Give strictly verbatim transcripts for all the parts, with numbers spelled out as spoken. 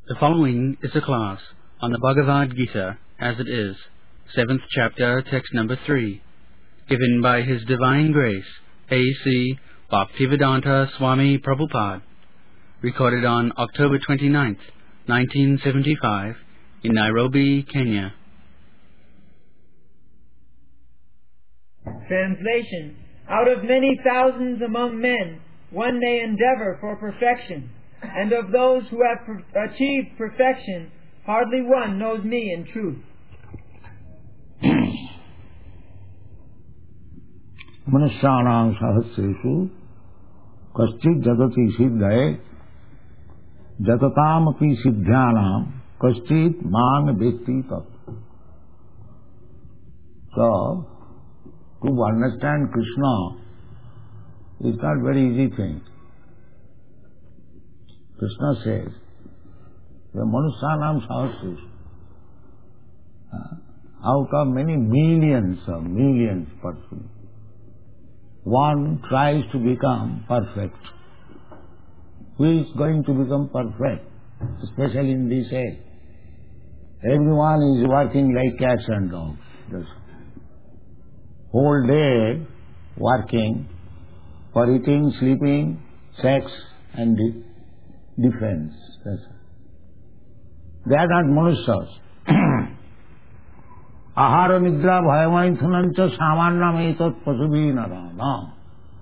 The following is a class on the Bhagavad Gita as it is, seventh chapter, text number three, given by His Divine Grace, A C Bhaktivedanta Swami Prabhupada, recorded on October twenty-ninth, nineteen seventy-five, in Nairobi, Kenya. Translation. Out of many thousands among men, one may endeavor for perfection, and of those who have per- achieved perfection, hardly one knows me in truth. Manusyanam sahasreshu kaschit jadati siddhaye jatatam api siddhyanam kaschit man vetti tat. So, to understand Krishna is not a very easy thing. Krishna says, the Manusyanam sahasreshu, out of many millions of millions of persons, one tries to become perfect. Who is going to become perfect? Especially in this age. Everyone is working like cats and dogs. Just whole day working for eating, sleeping, sex and de- defense. That's it. They are not manushas. Ahara nidra bhayamaithunancha samannam etat pasubhi nara. No.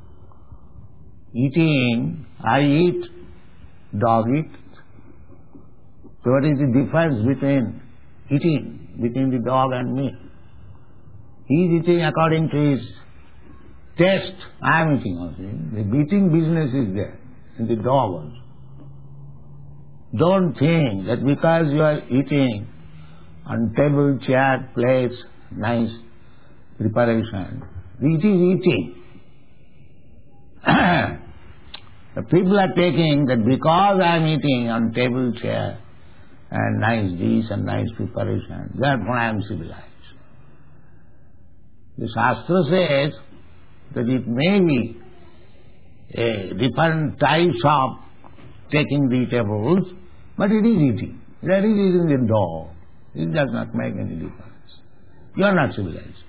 Eating, I eat, dog eat. So what is the difference between eating, between the dog and me? He is eating according to his taste. I am eating also. The eating business is there in the dog also. Don't think that because you are eating on table, chair, plates, nice preparation, it is eating. The people are taking that because I am eating on table, chair, and nice dish and nice preparation, therefore I am civilized. The Shastra says that it may be a different types of taking the tables, but it is eating. That is eating the dog. It does not make any difference. You are not civilized.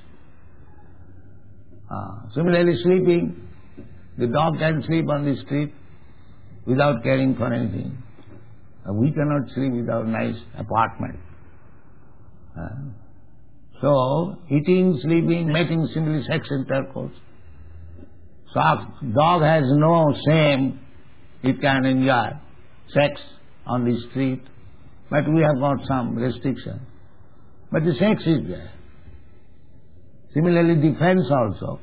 Uh, similarly, sleeping, the dog can sleep on the street without caring for anything. Uh, we cannot sleep without a nice apartment. Uh, so, eating, sleeping, mating, similarly, sex intercourse. So, dog has no shame. It can enjoy sex on the street. But we have got some restriction. But the sex is there. Similarly, defense also.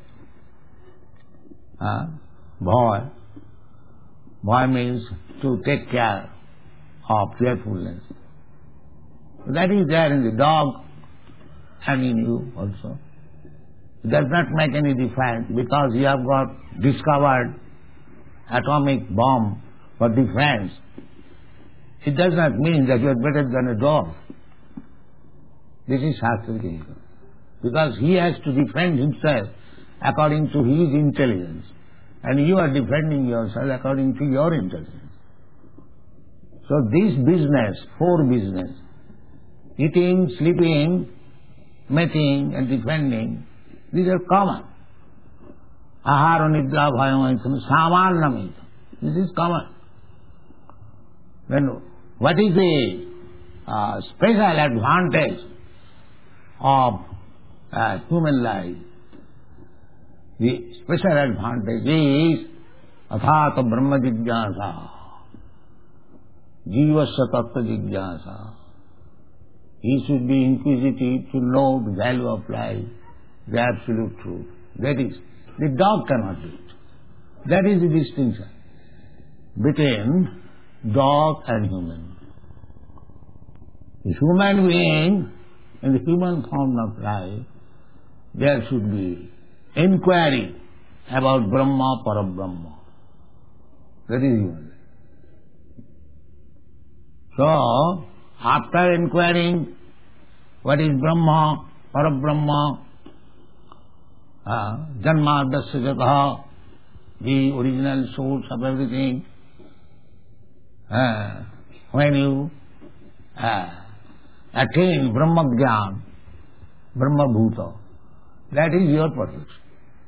Uh, boy. Boy means to take care of fearfulness. That is there in the dog and in you also. It does not make any difference because you have got discovered atomic bomb for defense. It does not mean that you are better than a dog. This is Shastric. Because he has to defend himself according to his intelligence. And you are defending yourself according to your intelligence. So this business, four business, eating, sleeping, mating and defending, these are common. Ahara nidra bhayamaithana samannam. This is common. Then what is the uh, special advantage of uh, human life? The special advantage is athata brahma jigyasa, jivasya tattva jigyasa. He should be inquisitive to know the value of life, the absolute truth. That is, the dog cannot do it. That is the distinction between dog and human. The human being, in the human form of life, there should be inquiry about Brahma, Parabrahma. That is human life. So, after inquiring what is Brahma, Parabrahma, uh, Janma, Dasya, Jataha, the original source of everything, uh, when you uh, attain Brahma Gyan, Brahma Bhuta. That is your perfection.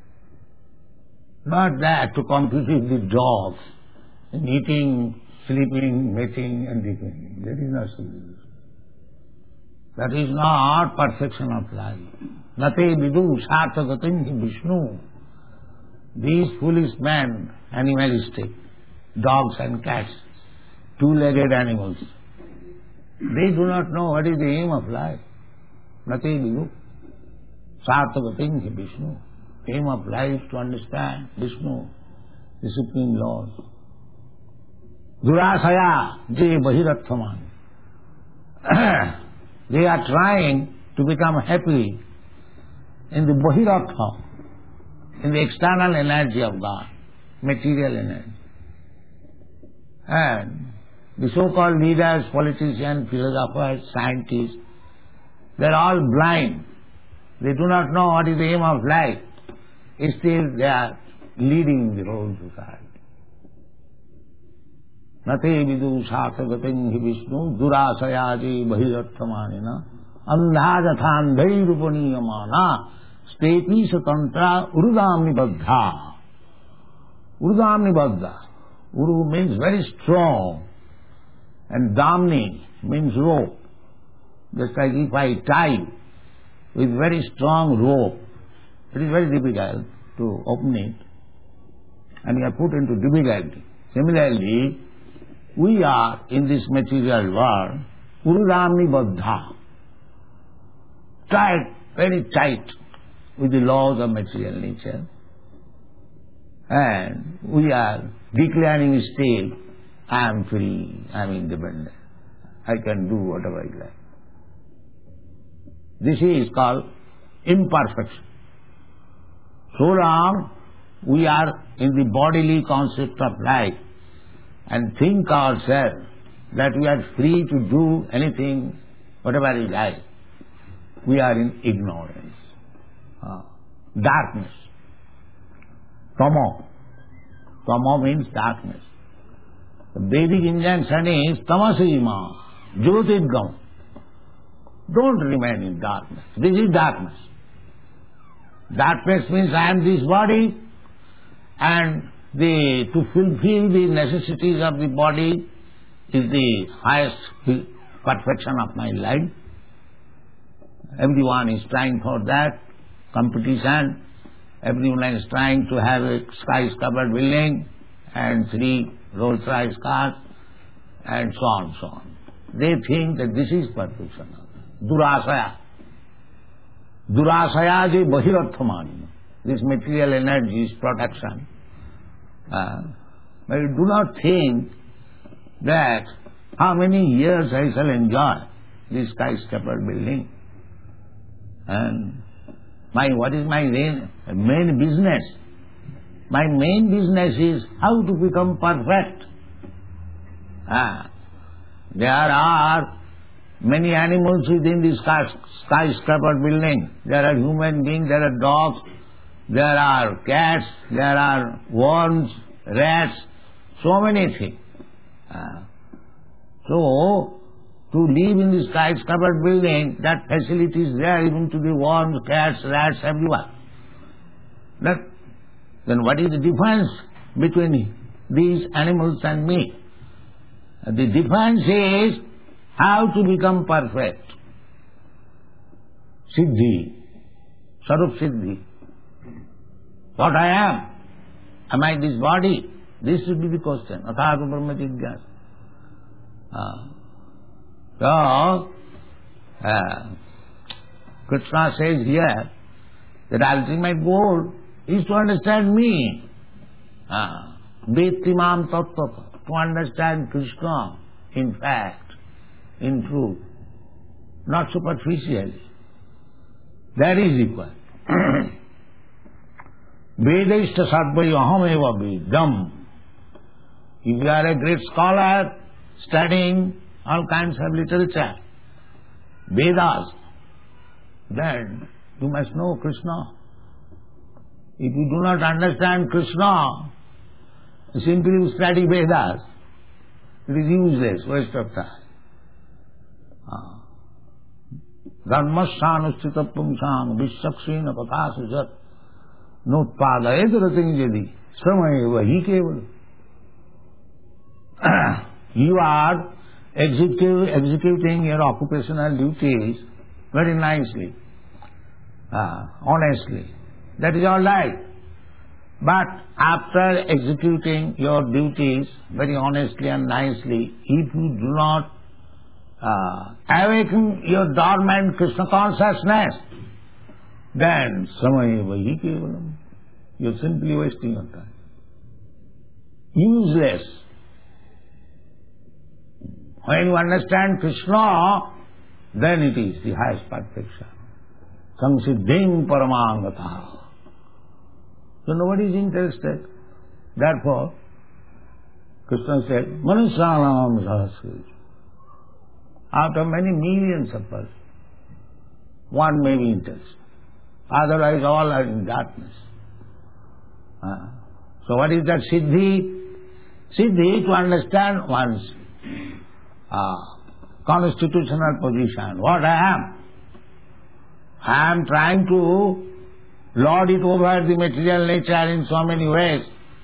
Not that to compete with the dogs in eating, sleeping, mating and depending. That is not serious. That is not perfection of life. Nate vidu sarthagatim Vishnu. These foolish men, animalistic, dogs and cats, two-legged animals, they do not know what is the aim of life. Nate vidu sarthagatim Vishnu. Aim of life to understand Vishnu, the Supreme Lord. Durasaya je bahiratthaman. They are trying to become happy in the bahirattha, in the external energy of God, material energy. And the so-called leaders, politicians, philosophers, scientists, they are all blind. They do not know what is the aim of life. Still they are leading the whole society. Nate vidu sarthagatim hi Vishnu durasayaji bahiratthamanina andhajathandhai rupaniyamana stepi satantra urudamni baddha. Urudamni baddha. Uru means very strong and damni means rope. Just like if I tie with very strong rope, it is very difficult to open it and you are put into difficulty. Similarly, we are in this material world, urudamni baddha, tied, very tight with the laws of material nature. And we are declaring still, I am free, I am independent, I can do whatever I like. This is called imperfection. So long we are in the bodily concept of life and think ourselves that we are free to do anything, whatever we like, we are in ignorance, uh, darkness. Tamo. Tamo means darkness. The Vedic injunction is tamasima, jyotirgam. Don't remain in darkness. This is darkness. Darkness means I am this body and the to fulfill the necessities of the body is the highest perfection of my life. Everyone is trying for that, competition. Everyone is trying to have a skyscraper building and three Rolls-Royce cars and so on, so on. They think that this is perfection. Durasaya. Durasaya je bahiratthamani. This material energy is protection. Uh, but you do not think that how many years I shall enjoy this skyscraper building. And my what is my main, main business? My main business is how to become perfect. Ah, there are many animals within this skyscraper building. There are human beings, there are dogs, there are cats, there are worms, rats, so many things. Uh, so, to live in this skyscraper building, that facility is there even to the worms, cats, rats, everyone. That, then what is the difference between these animals and me? The difference is how to become perfect. Siddhi, Sarup Siddhi. What I am? Am I this body? This should be the question. Athāta Brahma Jigyāsa. Uh, so, uh, Krishna says here that ultimate goal is to understand me. Vettimam tattva. To understand Krishna in fact, in truth, not superficially. That is equal. Vedaishta sarvai ahameva vedam. If you are a great scholar studying all kinds of literature, Vedas, then you must know Krishna. If you do not understand Krishna, simply you study Vedas, it is useless, waste of time. Dharmasyanustita pumsang vissaksena pathasujat nutpadayet rating jadi samayeva hi keval. You are executive, executing your occupational duties very nicely, uh, honestly. That is all right. But after executing your duties very honestly and nicely, if you do not uh, awaken your dormant Krishna consciousness, then samayeva hi kevalam. You are simply wasting your time. Useless. When you understand Krishna, then it is the highest perfection. Samsiddhim paramangataha. So nobody is interested. Therefore, Krishna said, Manusyanam sahasrija. After many millions of persons, one may be interested. Otherwise all are in darkness. Uh, so what is that siddhi? Siddhi, to understand one's uh, constitutional position. What I am. I am trying to lord it over the material nature in so many ways.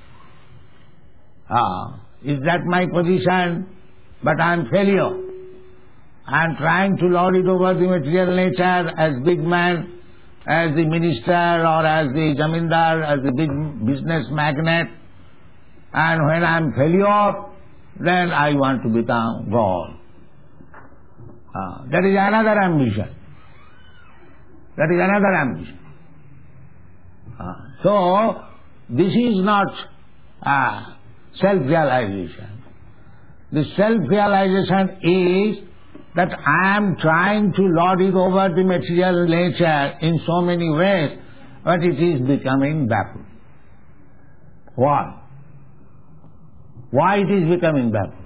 Ah, is that my position? But I am failure. I am trying to lord it over the material nature as big man, as the minister or as the zamindar, as the big business magnate. And when I am failure, then I want to become God. Ah, that is another ambition. That is another ambition. Uh, so, this is not uh, self-realization. The self-realization is that I am trying to lord it over the material nature in so many ways, but it is becoming backward. Why? Why it is becoming backward?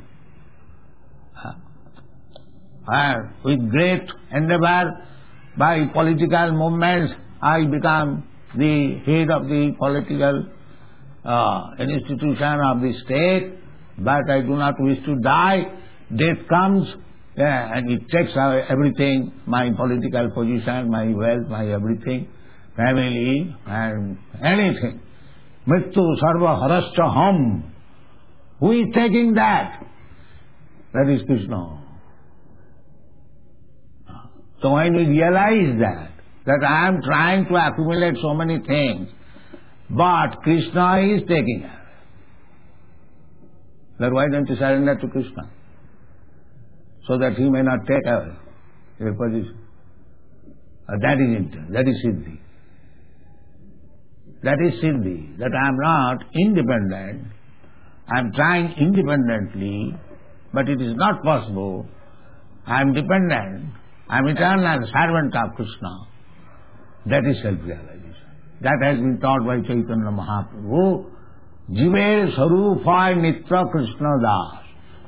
Uh, uh, with great endeavor by political movements, I become the head of the political uh, institution of the state, but I do not wish to die. Death comes, yeah, and it takes away everything, my political position, my wealth, my everything, family, and anything. Mrityu sarva harascha ham. Who is taking that? That is Krishna. So when we realize that, that I am trying to accumulate so many things, but Krishna is taking it. Then why don't you surrender to Krishna? So that he may not take away your position. Uh, that is it. That is Siddhi. That is Siddhi. That I am not independent. I am trying independently, but it is not possible. I am dependent. I am eternal servant of Krishna. That is self-realization. That has been taught by Chaitanya Mahaprabhu. Jive Sarupay Nitra Krishna Das.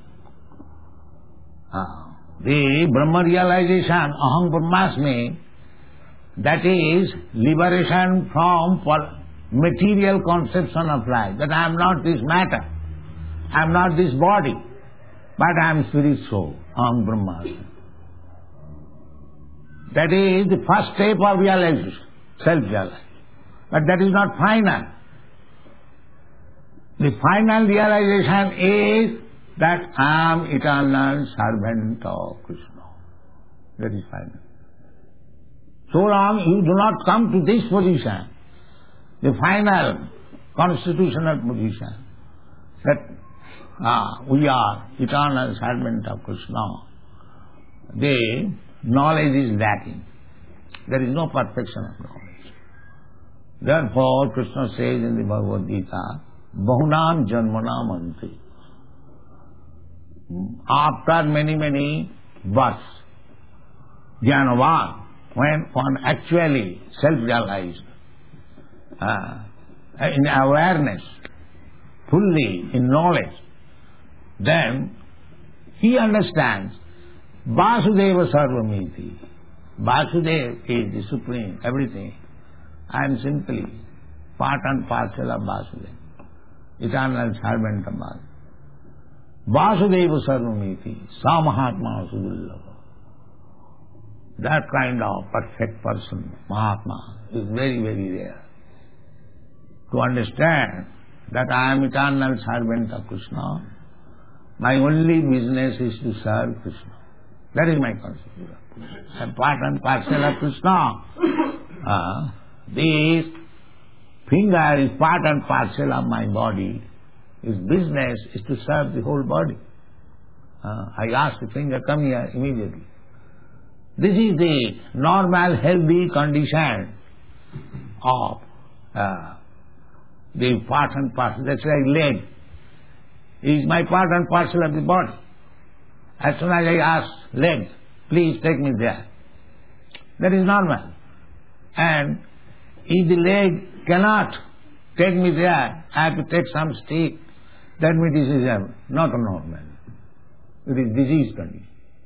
Ah, the Brahma realization, Aham Brahmasmi, that is liberation from material conception of life. That I am not this matter. I am not this body. But I am spirit soul. Aham Brahmasmi. That is the first step of realization, self-realization. But that is not final. The final realization is that I am eternal servant of Krishna. That is final. So long you do not come to this position, the final constitutional position, that ah, we are eternal servant of Krishna, the knowledge is lacking. There is no perfection of knowledge. Therefore, Krishna says in the Bhagavad Gita, Bahunam Janmanam Anti. After many, many births, Jnanavan, when one actually self-realized, uh, in awareness, fully in knowledge, then he understands Vasudeva Sarvamiti. Vasudeva is the supreme, everything. I am simply part and parcel of Vasudeva, eternal servant of Vasudeva. Vasudeva Sarvamiti, Samahatma Sudullava. that kind of perfect person, Mahatma, is very, very rare. To understand that I am eternal servant of Krishna, my only business is to serve Krishna. That is my concept. I am part and parcel of Krishna. Uh, this finger is part and parcel of my body. His business is to serve the whole body. Uh, I ask the finger, come here immediately. This is the normal, healthy condition of uh, the part and parcel. That's like leg. It is my part and parcel of the body. As soon as I ask leg, please take me there. That is normal. And if the leg cannot take me there, I have to take some stick. That means this is not a normal. It is disease condition.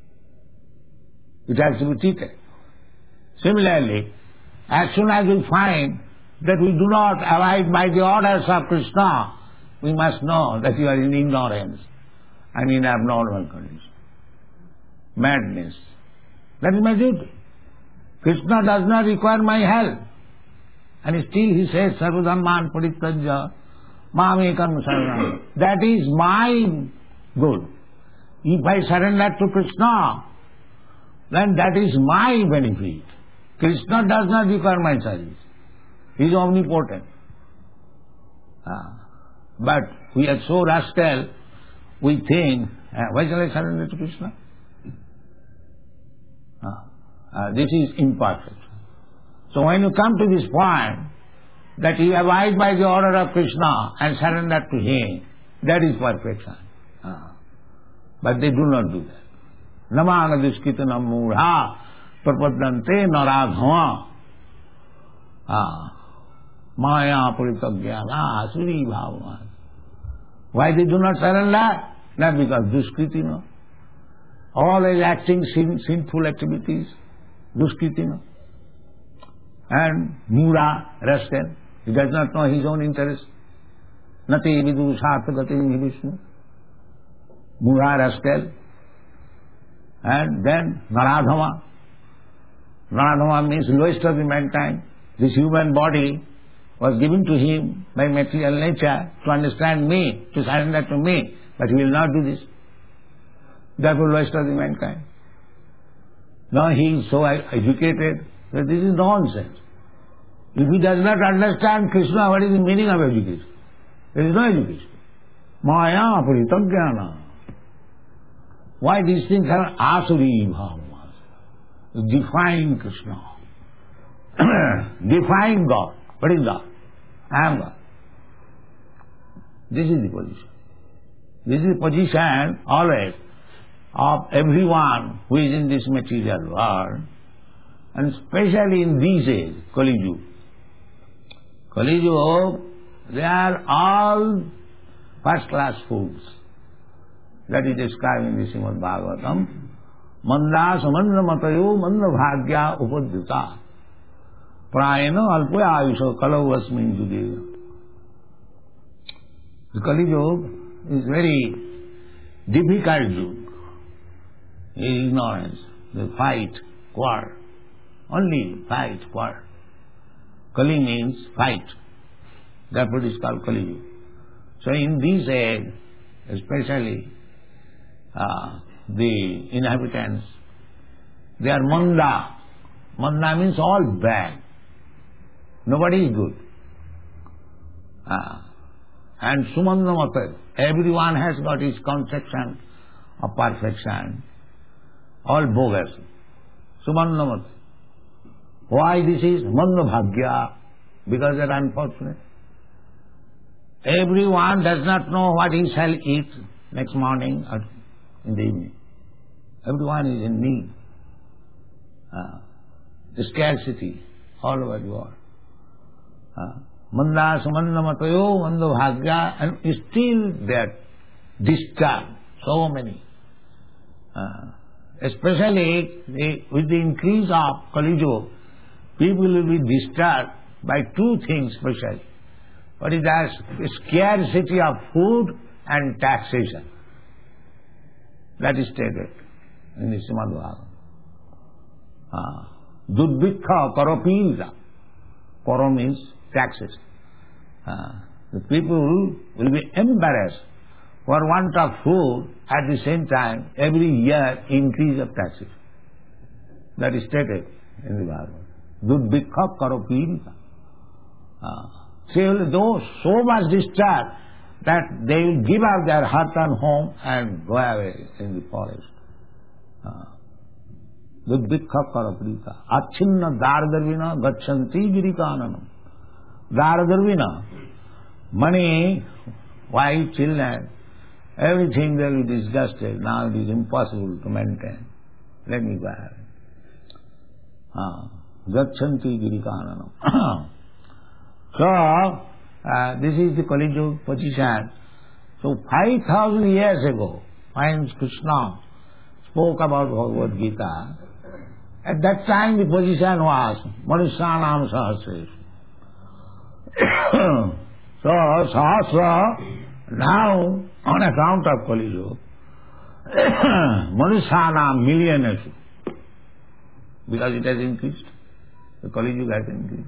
It has to be treated. Similarly, as soon as we find that we do not abide by the orders of Krishna, we must know that you are in ignorance and in abnormal condition. Madness. That is my duty. Krishna does not require my help. And still he says, Sarvadhamman Parityajya Mamekam Saranam. That is my good. If I surrender to Krishna, then that is my benefit. Krishna does not require my service. He is omnipotent. Ah. But we are so rascal, we think, ah, why shall I surrender to Krishna? Ah. Ah, this is imperfect. So when you come to this point, that you abide by the order of Krishna and surrender to Him, that is perfection. Ah. But they do not do that. Namana duskitana mudha prapadante naradhava maya puritagyana asuri bhava. Why they do not surrender? Not because duskritina. All is acting sin, sinful activities, duskritina. And mudha, rascal, he does not know his own interest. Nati vidu sarthagati Vishnu. Mudha, rascal. And then Naradhama. Naradhama means lowest of the mankind. This human body was given to him by material nature to understand me, to surrender to me. But he will not do this. Therefore lowest of the mankind. Now he is so educated that this is nonsense. If he does not understand Krishna, what is the meaning of education? There is no education. Maya paritajnana. Why these things are asuri bhavas? Define Krishna. Define God. What is God? I am God. This is the position. This is the position always of everyone who is in this material world, and especially in these days, Kali Yuga. Kali Yuga, they are all first class fools. That is described in the Srimad Bhagavatam. Manda samandra matayo manda bhagya upadhyuta. Prayana alpaya ayusha kalau asmin judeva. The Kali Yuga is very difficult yuga. Ignorance, the fight, war. Only fight, war. Kali means fight. Therefore it is called Kali Yuga. So in this age, especially uh, the inhabitants, they are manda. Manda means all bad. Nobody is good. Uh, and sumanda mata, everyone has got his conception of perfection. All bogus. Sumanda mata. Why this is? Manda bhagya. Because they are unfortunate. Everyone does not know what he shall eat next morning or in the evening. Everyone is in need. Uh, the scarcity all over the world. Uh, manda sumanda matayo manda bhagya, and still they are disturbed. So many. Uh, especially the, with the increase of Kali Yuga, people will be disturbed by two things especially. What is that? Scarcity of food and taxation. That is stated in the Srimad Bhagavatam. Uh, Dudbikha paropilta. Paro means taxes. Uh, the people will be embarrassed for want of food, at the same time every year increase of taxes. That is stated in the Bible. Dudbikha paropilta. Uh, they will go so much disturbed that they will give up their hut and home and go away in the forest. Dudbikha paraprita. Achinna dardarvina gachanti girikananam. Dardarvina. Money, wife, children, everything they will be disgusted. Now it is impossible to maintain. Let me go away. Gachanti girikananam. So, uh, this is the Kali Yuga position. So, five thousand years ago, when Krishna spoke about Bhagavad Gita, at that time the position was Manusyanam Sahasreshu. So, Sahasra, now, on account of Kali Yuga, Manusyanam millionaires, because it has increased. The Kali Yuga has increased.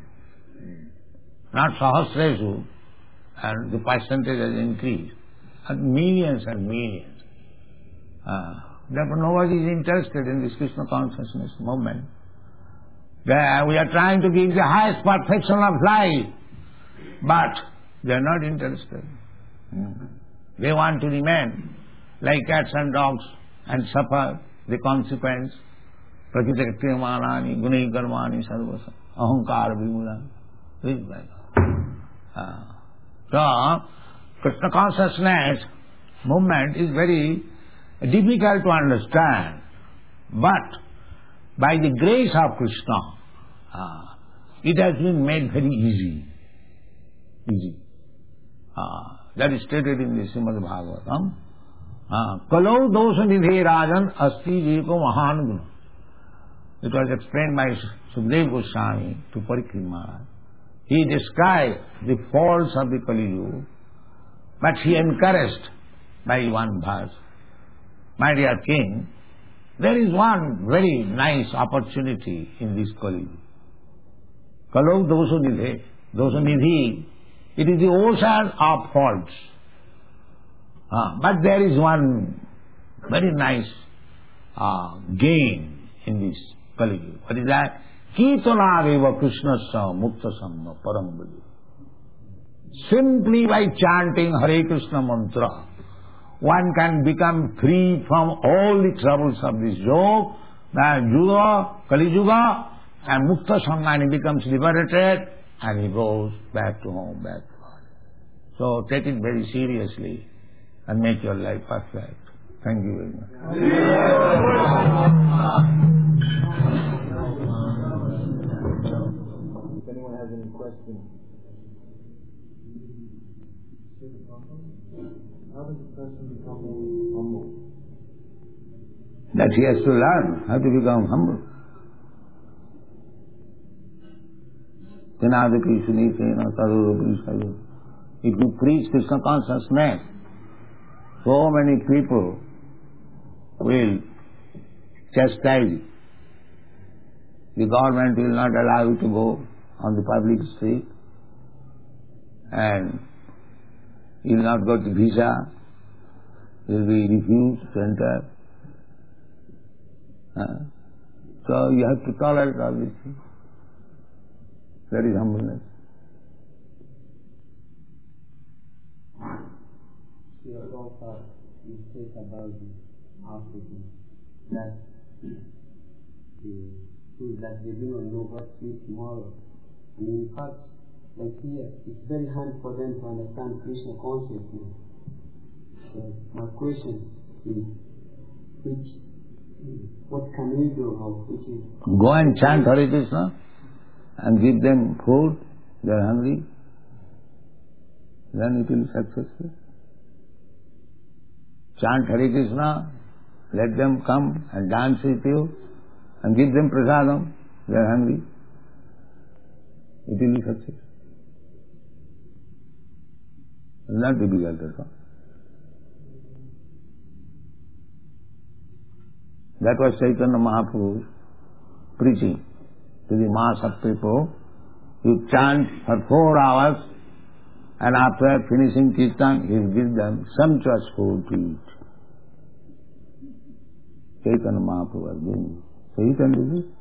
Not Sahasreshu, and the percentage has increased. And millions and millions. Uh, therefore nobody is interested in this Krishna consciousness movement. There we are trying to give the highest perfection of life, but they are not interested. Mm. They want to remain like cats and dogs and suffer the consequence. Prakriti kriyamanani gunai karmani sarvasa ahankara vimula. This is like Uh, so, Krishna consciousness movement is very difficult to understand, but by the grace of Krishna, uh, it has been made very easy. Easy. Uh, that is stated in the Srimad Bhagavatam. Kalau dosa nidhe rajan asti jiko mahan guna. It was explained by Sukadeva Goswami to Parikshit Maharaj. He described the faults of the Kali Yuga, but he encouraged by one verse. My dear king, there is one very nice opportunity in this Kali Yuga. Kalau dosa nidhe, dosa nidhi, it is the ocean of faults. Uh, but there is one very nice uh, gain in this Kali Yuga. What is that? Kirtanadeva Krishnasya Mukta Sangha Parambali. Simply by chanting Hare Krishna mantra, one can become free from all the troubles of this yoga, the Yuga, Kali Yuga, and Mukta Sangha, and he becomes liberated, and he goes back to home, back to God. So take it very seriously, and make your life perfect. Thank you very much. If anyone has any questions. How does a person become humble? That he has to learn how to become humble. If you preach Krishna consciousness, so many people will chastise you. The government will not allow you to go on the public street, and you will not get visa, you will be refused to enter. Uh, so you have to tolerate all these things. That is humbleness. You also you speak about the Africans that the food that they do not know what to eat tomorrow. And in fact, like here, it's very hard for them to understand Krishna consciousness. So my question is, which, what can we do? Or which is go and chant Hare Krishna and give them food. They are hungry. Then it will be successful. Chant Hare Krishna, let them come and dance with you, and give them prasadam. They are hungry. It will be successful. It's not difficult at all. That was Chaitanya Mahaprabhu preaching to the mass of people. You chant for four hours, and after finishing kirtan, he will give them sumptuous food to eat. Chaitanya Mahaprabhu was doing this. So he can do this.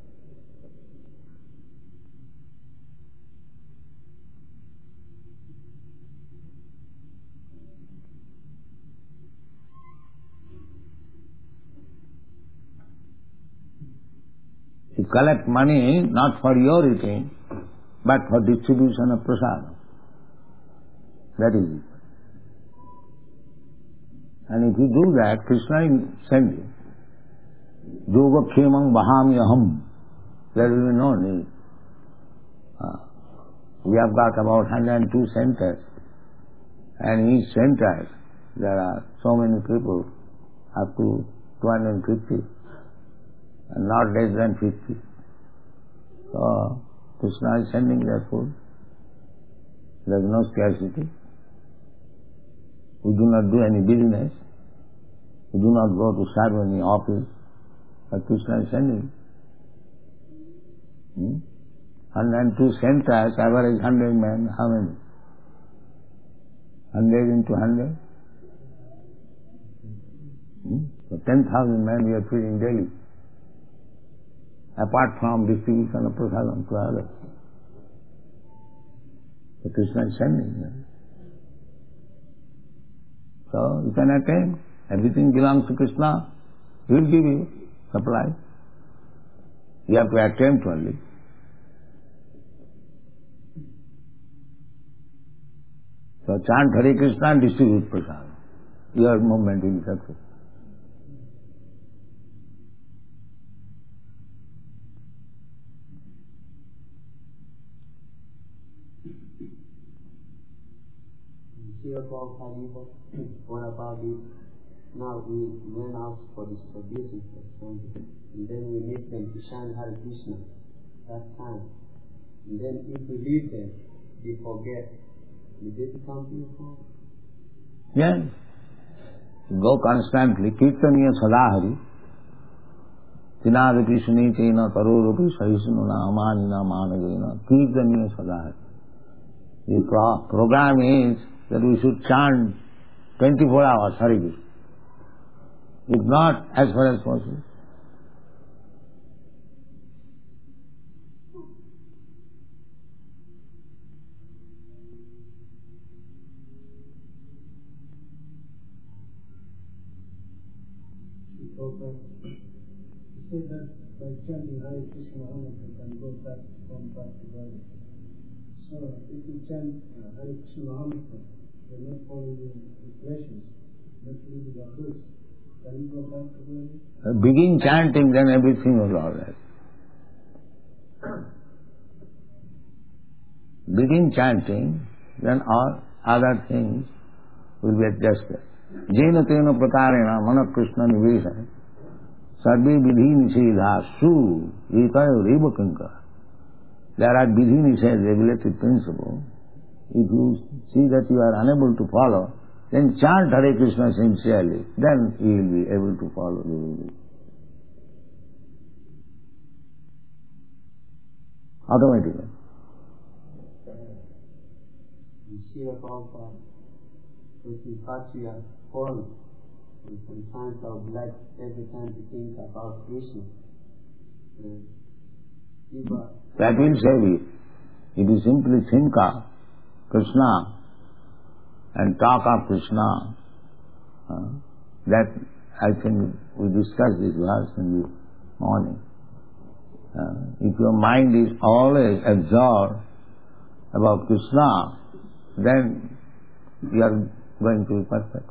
You collect money not for your eating, but for distribution of prasad. That is it. And if you do that, Krishna will send you. Yoga Khemang Bahami Aham. There will be no need. Uh, we have got about one hundred two centers. And each center, there are so many people, up to two hundred fifty. And not less than fifty. So, Krishna is sending their food. There is no scarcity. We do not do any business. We do not go to serve any office. But Krishna is sending. Hmm? one hundred two centers, average one hundred men, how many? one hundred into one hundred? Hmm? So ten thousand men we are feeding daily. Apart from distribution of prasadam to others. So Krishna is sending them. So you can attain. Everything belongs to Krishna. He will give you supply. You have to attempt only. So chant Hare Krishna and distribute prasadam. Your movement will be successful. What about this? Now we went out for distribution, for example, and then we make them to chant Hare Krishna that time. And then if we leave them, they forget. Will they become beautiful? Yes. Go constantly. Kirtaniya sadahari. Tinadapi sunitena karorapi sahisnuna amanina managena. Kirtaniya sadahari. The pro- program is that we should chant twenty-four hours Hare Krishna. If not, as far as possible. You said that by chanting Hare Krishna, you can go back from back to God. So if you chant uh, Hare Krishna Mahamitra, you're not following the pleasures, not really the goods. Can you go back to God? Uh, begin chanting, then everything will be all right. Begin chanting, then all other things will be adjusted. Jena tena prakarena mana Krishna nivesa sarve vidhi nishedha su ekayo reva kankara. There are vidhi nishedha regulated principles. If you see that you are unable to follow, then chant Hare Krishna sincerely. Then you will be able to follow the rule. Automatically. You see about that. If in fact we are fallen, and sometimes our blood every time we think about Krishna. And if our That will save you. If you simply think of Krishna and talk of Krishna, uh, that I think we discussed this verse in the morning. Uh, if your mind is always absorbed about Krishna, then you are going to be perfect.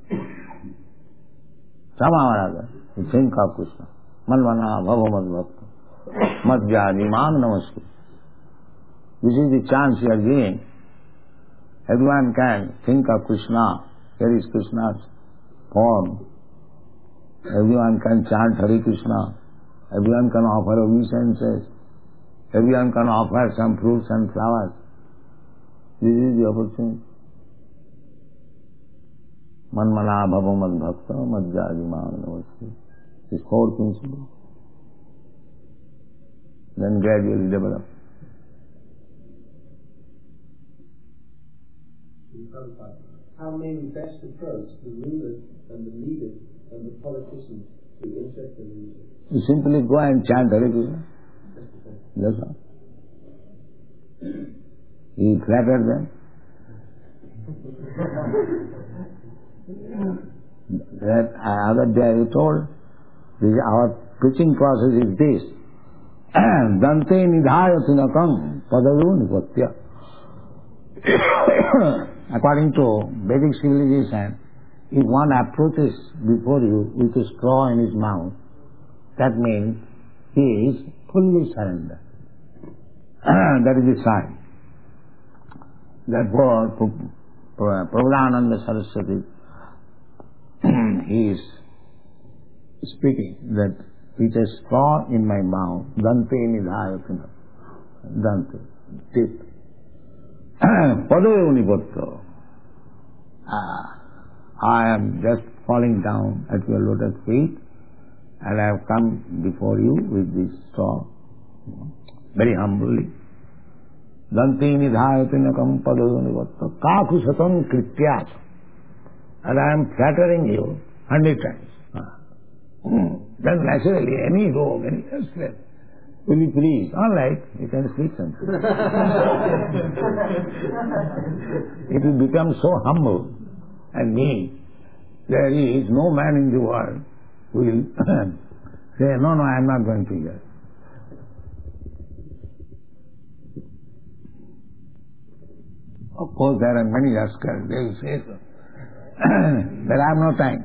Somehow or other, you think of Krishna. Manvana bhava madbhakta. Madhyani mam namaste. This is the chance you are giving. Everyone can think of Krishna. Here is Krishna's form. Everyone can chant Hare Krishna. Everyone can offer obeisances. Everyone can offer some fruits and flowers. This is the opportunity. Manmana bhava madbhakta madhyadi mam namaste. This four principles. then gradually develop. How may we best approach the rulers and the leaders and the politicians to interest them in it? You simply go and chant Hare Krishna. That's all. You flatter them. That other day I told, this, our preaching process is this. Dante nidhayati nakam padayo nipatya. According to Vedic civilization, if one approaches before you with a straw in his mouth, that means he is fully surrendered. That is the sign. Therefore, Prabhupada Saraswati, he is speaking that with a straw in my mouth, Dante nidhayati Dante, tip. Padayo nipatya. I am just falling down at your lotus feet, and I have come before you with this straw, very humbly. Dante nidhayati nakam padayo nipatya kaku satam krityat. And I am flattering you hundred times. Then naturally, any rogue, any slave, will you please? All right, you can speak something. It will become so humble and meek. There is no man in the world who will say, no, no, I am not going to hear. Of course, there are many rascals, they will say so. But I have no time.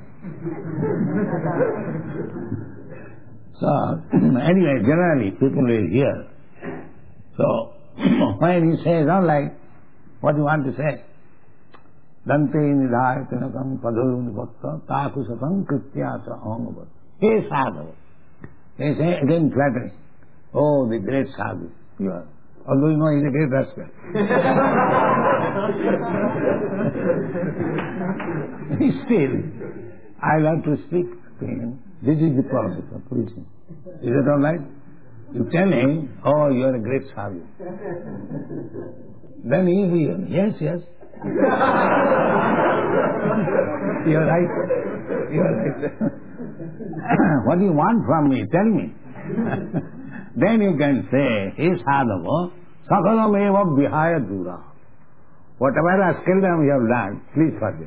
So, anyway, generally people will hear. So, when he says, all right, what do you want to say? Dante nidhayati nakam padayo nipatya taku satam krityasa aham. Hey sadhu. They say again flattering. Oh, the great sadhu. You are. Although you know he is a great rascal. Still, I love to speak to him. This is the process of preaching. Is it all right? You tell him, oh, you are a great sadhu. Then he will, yes, yes. You are right. You are right. What do you want from me? Tell me. Then you can say, he sadhava, sakalam eva vihaya dura. Whatever rascaldom you have done, please forget.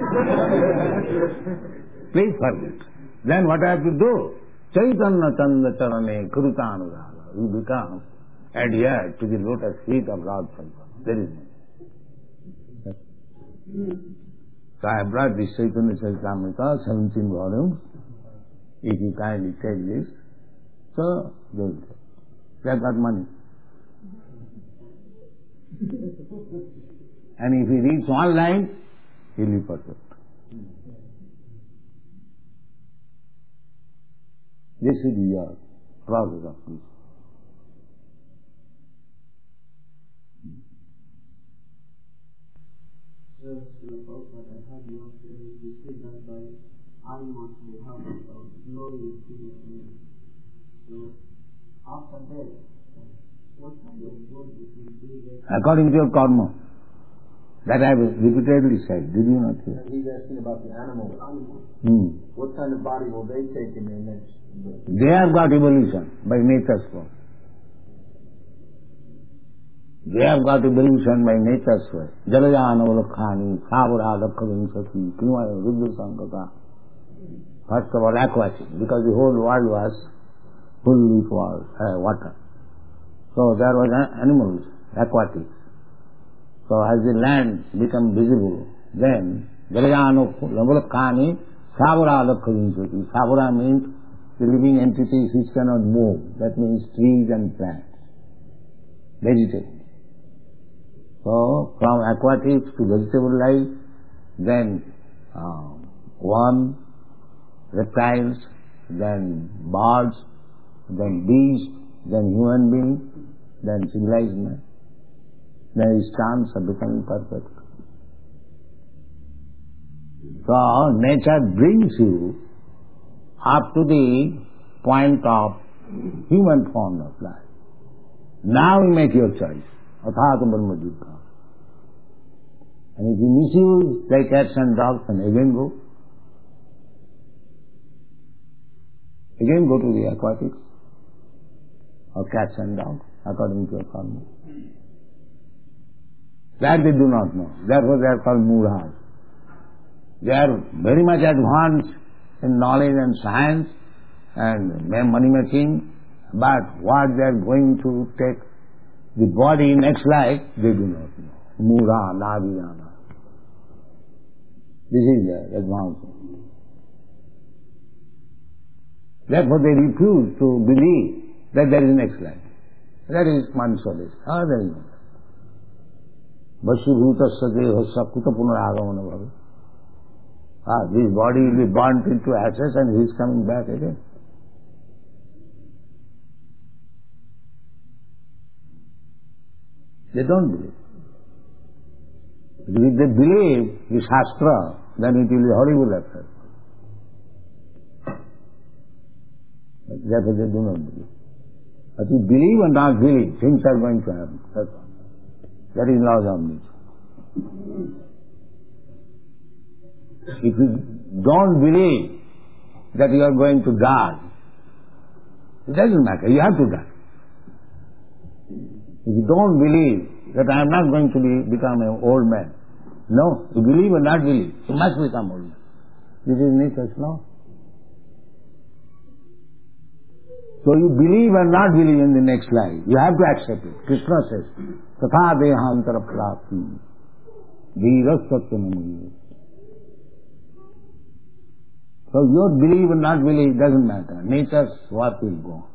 Please forget. Then what I have to do? Chaitanya chanda charane krutanurada. You become adhered to the lotus feet of Lord Chaitanya. There is no. So I brought this Chaitanya Charitamrita, seventeen volumes. If you kindly take this, so they will take. They have got money. And if he reads one line, he will be perfect. This is your process of this. Yes, I had not you said that by I must have a glory to me. So after that, what kind of work did you do there? According to your karma. That I have repeatedly said. Did you not hear? He's asking about the animals. Hmm. What kind of body will they take in their next? They have got evolution by nature's way. They have got evolution by nature's way. Jalajana Valakhani, Savara Lakhavinsati, Kinvaya Rudra Sankata. First of all, aquatic, because the whole world was full with water. So there was animals, aquatic. So as the land become visible, then Jalajana Valakhani, Savara Lakhavinsati. Savara means the living entities which cannot move. That means trees and plants, vegetable. So from aquatics to vegetable life, then uh, worms, reptiles, then birds, then beasts, then human beings, then civilized man. Then his chance of becoming perfect. So nature brings you up to the point of human form of life. Now you make your choice. Athata Brahma Jidka. And if you misuse like cats and dogs, then again go. Again go to the aquatics. Or cats and dogs, according to your karma. That they do not know. Therefore they are called Murhas. They are very much advanced in knowledge and science and money making, but what they are going to take the body next life, they do not know. Mura, Navidana. This is their advancement. Therefore they refuse to believe that there is next life. That is Mansolis. Ah, there is no. Vasubhutasya dehasya kuta punaragamana bhava. Ah, this body will be burnt into ashes and he is coming back again. They don't believe. If they believe the Shastra, then it will be horrible after. Therefore they do not believe. But you believe or not believe, things are going to happen. That's all. That is laws of nature. If you don't believe that you are going to die, it doesn't matter, you have to die. If you don't believe that I am not going to be, become an old man, no, you believe or not believe, you must become old man. This is nature's law. So you believe or not believe in the next life, you have to accept it. Krishna says, Tatha dehantara prapti, veerastatvanamuni. So your belief or not belief doesn't matter. Nature's work will go on.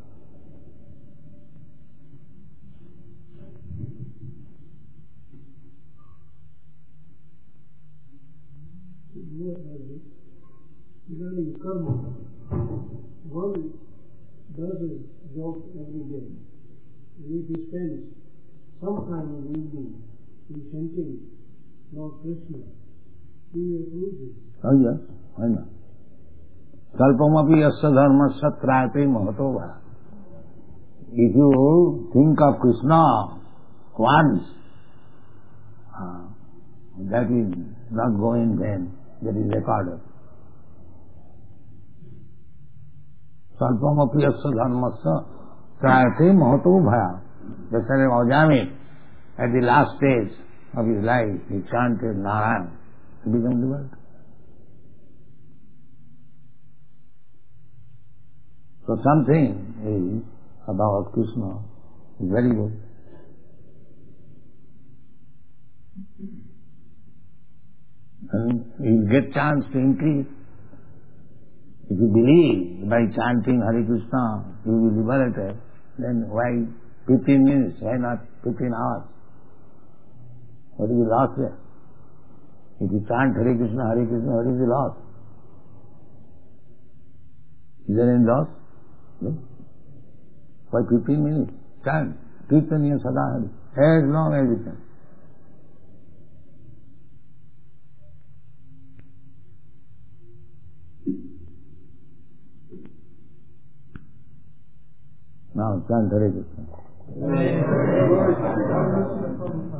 Regarding karma, one does his job every day. And if he spends some time in the evening in chanting Lord Krishna, he will lose it. Oh yes, why not? Kalpamapi yasya dharmasya trayate mahato bhaya. If you think of Krishna once, uh, that will not go in vain. That is recorded. Kalpamapi yasya dharmasya trayate mahato bhaya. The son of Ajami, at the last stage of his life, he chanted Narayan to become devout. So something is about Krishna is very good. And you get chance to increase. If you believe by chanting Hare Krishna you will be liberated, then why fifteen minutes, why not fifteen hours? What is the loss there? If you chant Hare Krishna, Hare Krishna, what is the loss? Is there any loss? No. Why fifteen minutes? Chant. Kirtaniya Sadahari. As long as you can. Now chant Hare Krishna.